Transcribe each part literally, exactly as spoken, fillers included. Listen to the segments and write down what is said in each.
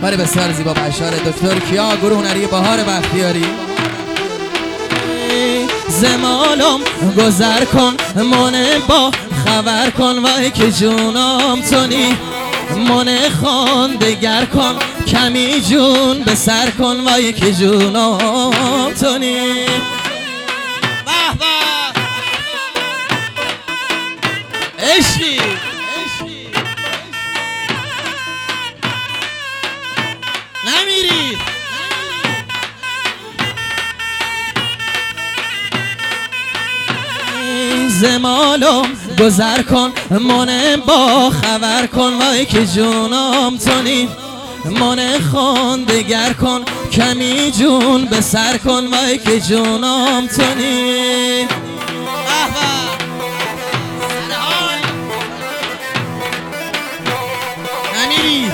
باره بسیار زیبا بشار دکتر کیا، گروه هنری بهار بختیاری. زمالم گذر کن من با خبر کن وای که جونم تونی، من خان دگر کن کمی جون به سر کن وای که جونم تونی. به به عشقی نمیری زمالو گذر کن من با خبر کن وای که جونم تونی، من خان دگر کن کمی جون به سر کن وای که جونم تونی. نمیری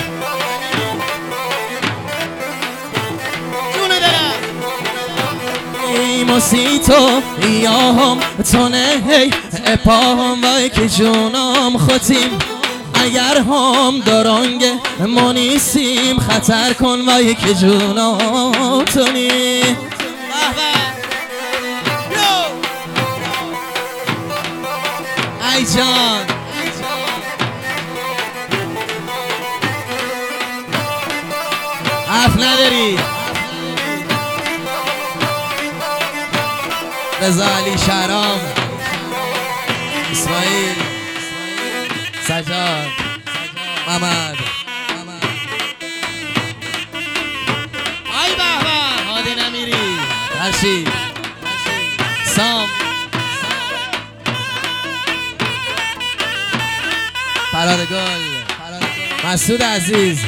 موسی تو یا هم تو نه هی اپاهم وای که جونم خودیم، اگر هم درانگه منیسیم خطر کن وای که جونم تونی. ای جان حرف نداری رضا علی شهرام، اسماعیل، سجاد، محمد، ای به به هادی نمیری، رشید، سام، فراد گل، مسعود عزیز،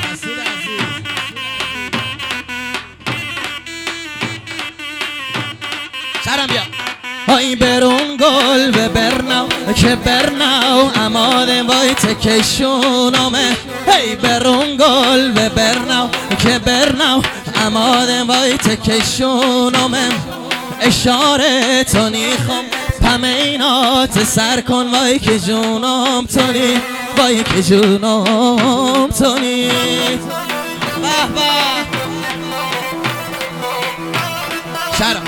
شرم بیا. های برون گل به برناو که برناو اماده وای تکشونامه، هی برون گل به برناو که برناو اماده وای تکشونامه، اشاره تو نیخم پمینات سر کن وای که جونم تونی، وای که جونم تونی. به به شرم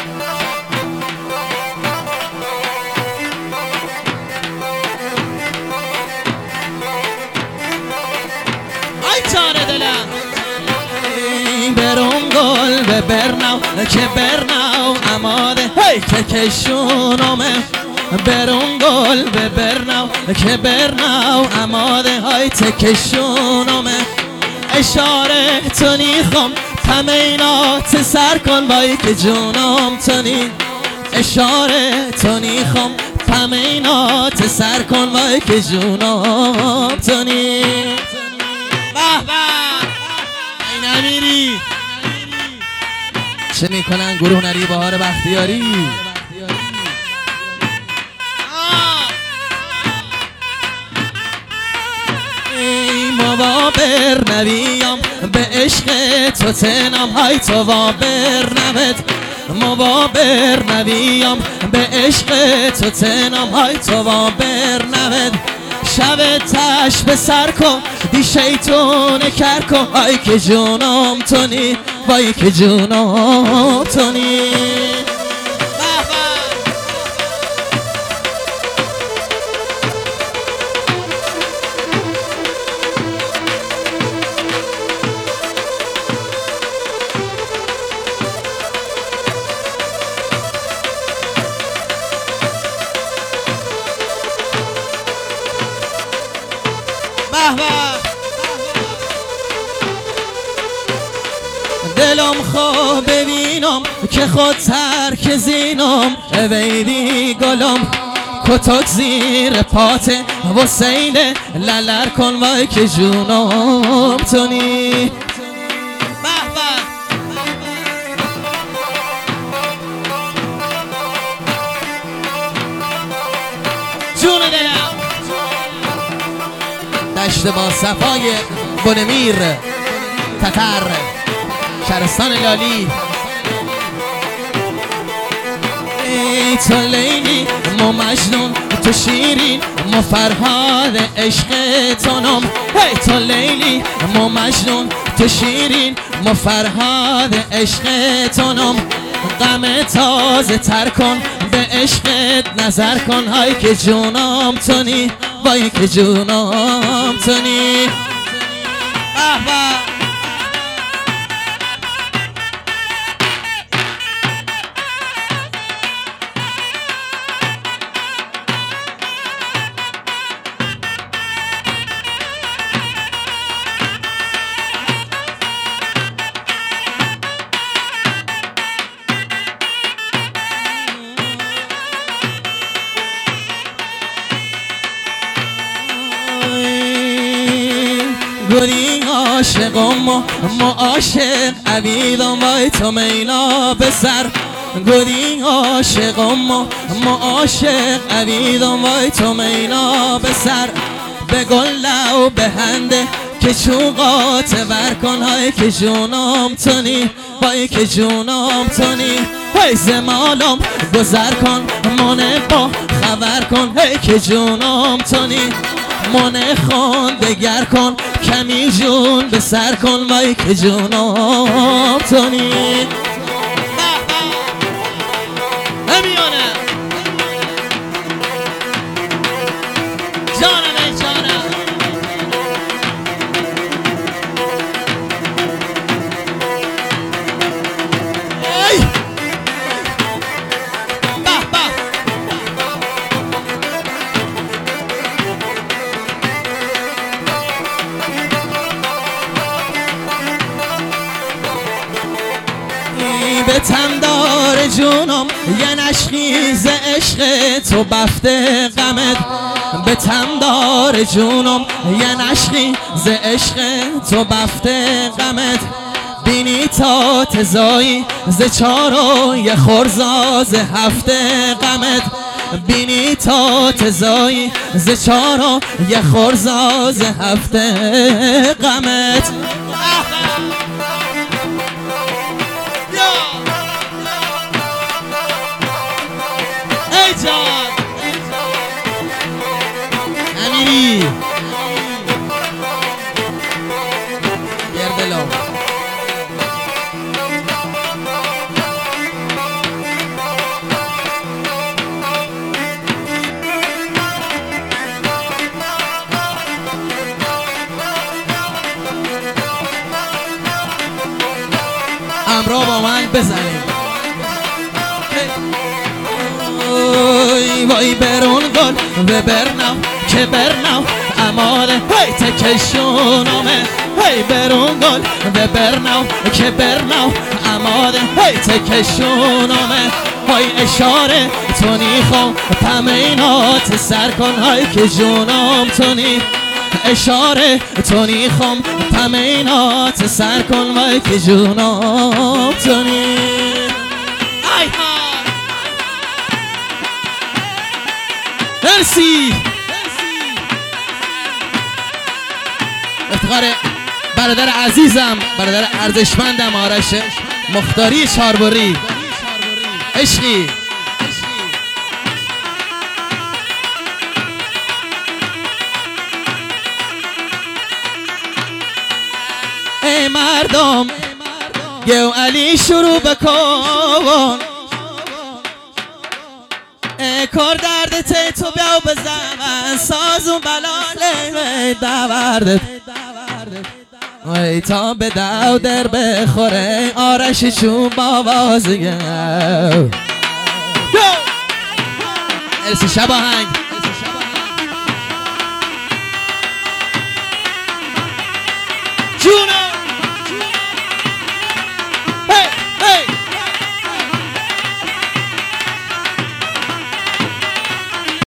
برون گل به برناو که برناو اماده هی که کشونامه، برون گل به برناو که برناو اماده های تکشونامه، اشاره تو نیخم پمینات سر کن وای که جونم تونی، اشاره تو نیخم پمینات سر کن وای که جونم تونی. به به نمیری چه میکنن گروه هنری بهار بختیاری. ای موابر نویم به عشق تو تنم، های تو وابر نوید موابر نویم به عشق تو تنم، های تو وابر نوید، شب تش به سر کن دی شیطون کر کن وای که جونم تونی، وای که جونم تونی. دلم خواه ببینم که خود ترک زینم، ویدی گلم کتک زیر پات و سیل للر کن وای که جونم تونی. جون دلم دشت با صفای بنمیر تتر شهرستان لالی. ای تو لیلی مو مجنون تو شیرین مو فرهاد عشق تونم، ای تو لیلی مو مجنون تو شیرین ما فرهاد عشق تونم غم تازه تر کن به عشقت نظر کن های که جونم تونی وای که جونم تونی گلی عاشقم ما ما عاشق عبیدم وای تو مینا به سر گلی عاشقم ما ما عاشق عبیدم وای تو مینا به سر به گل و به هنده که چوقات ور کن های که جونم تونی وای که جونم تونی وای زمالم گذر کن منه با خبر کن هی که جونم تونی منه خون دگر کن کمی جون به سر کن وای که جونم تونی نمیانه جانم ای جانم ای به به به تمدار جونم یه نشقی ز عشق تو بفته غمت به تمدار جونم یه نشقی ز عشق تو بفته غمت بینی تا تزایی ز چارو یه خورزا ز هفته غمت بینی تا تزایی ز چارو یه خورزا ز هفته غمت امیری گردلو امرا با من بزنیم وای برون گل و برنم که برنم اماده وای تکشونمه وای برون گل و برنم که برنم اماده وای تکشونمه وای اشاره تونی خوام پمینات سر کن های که جونم تونی اشاره تونی خوام پمینات سر کن وای که جونم تونی ای ها مرسی افتخار برادر عزیزم برادر ارزشمندم آرش مختاری چاربری عشقی ای مردم گو علی شروع بکن کار درد تی تو بیاو بزن سازون بلاله دوردت وی تا به دو در بخوره آرش چون باوازگه ارسی شب آهنگ